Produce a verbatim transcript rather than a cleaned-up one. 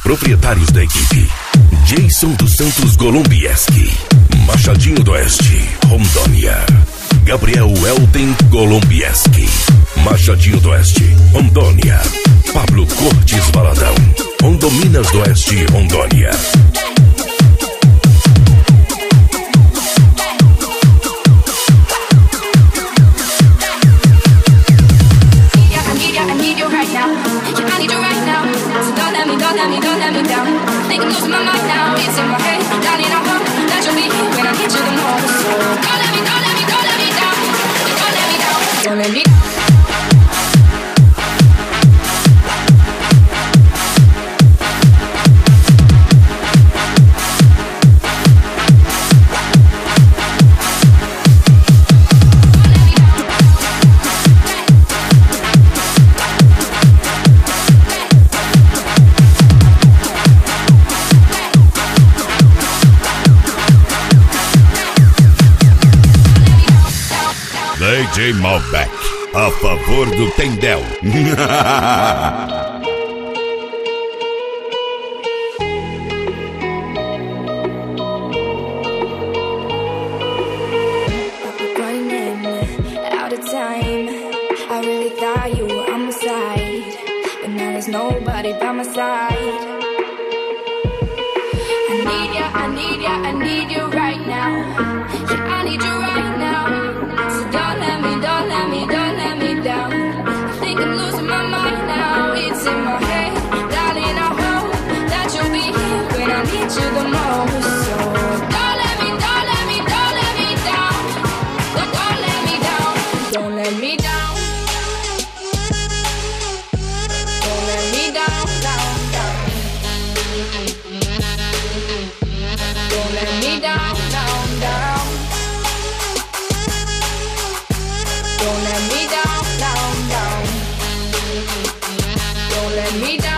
Proprietários da equipe: Jason dos Santos Golombieski, Machadinho do Oeste, Rondônia. Gabriel Elden Golombieski, Machadinho do Oeste, Rondônia. Pablo Cortes Valadão, Rondominas do Oeste, Rondônia. D J Malbec, a favor do Tendel. Out of time, I really thought you were on my side, but now there's nobody by my side. I need ya, I need ya, I need you right now. Yeah, I need you right now. So don't let me, don't let me, don't let me down. I think I'm losing my mind now. It's in my head, darling. I hope that you'll be here when I need you the most. So don't let me, don't let me, don't let me down. Don't, don't let me down. Don't let me down. Don't let me down, down, down. Don't let me down, down, down. Don't let me down, down, down. Don't let me down.